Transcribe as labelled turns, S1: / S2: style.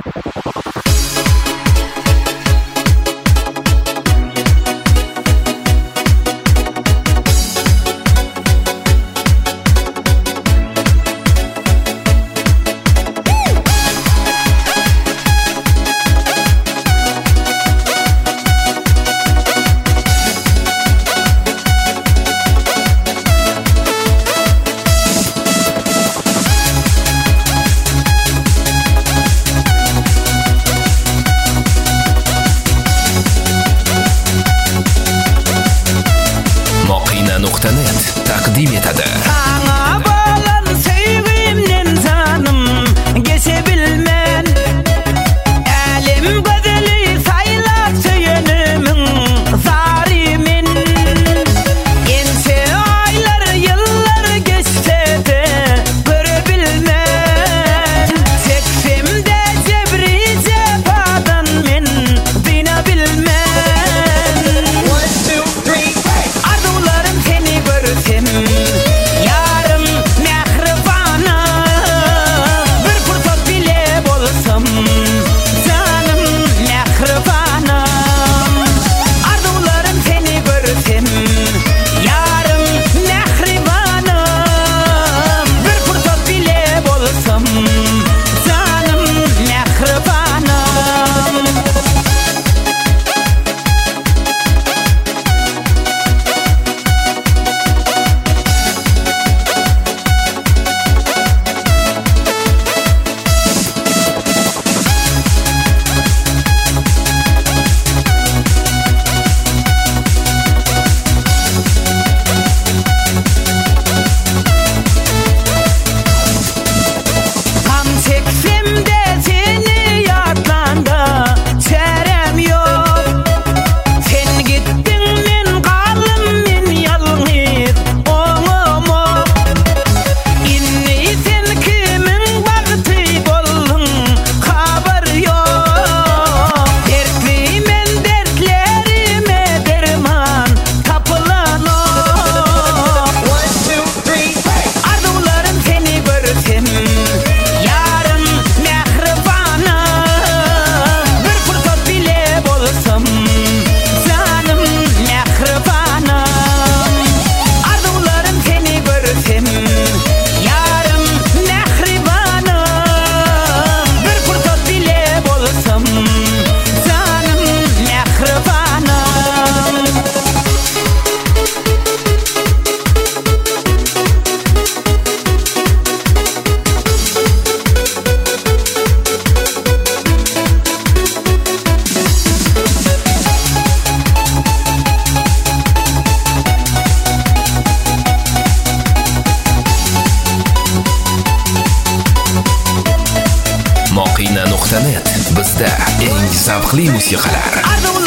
S1: Moqina.net taqdim etadi.
S2: Sana bağlan sevgimden canım geçebilmen. Elim bedeli saylat yönümün zarimin. Gençe aylar yıllar geçse de görebilmen. Çeksim de cebri cefadan men dinabilmen. Arzularım seni görsem yarım mehribana. Bir fırsat bile bolsam canım mehribana. Arzularım seni görsem yarım mehribana. Bir fırsat bile bolsam canım mehribana. Tam çeksem de seni yadlanda çarem yok. Sen gittin men kaldım men yalnız oğlum. İnni sen kimin baktı boldun haber yok. Dertli men dertlerime derman tapılan o. Arzularım seni görsem yarım mehribana. Bir fırsat bile bolsam canım mehribana. Arzularım seni görsem yarım mehribana. Bir fırsat bile bolsam canım mehribana.
S1: Moqina.net bizda eng zavqli musiqalar.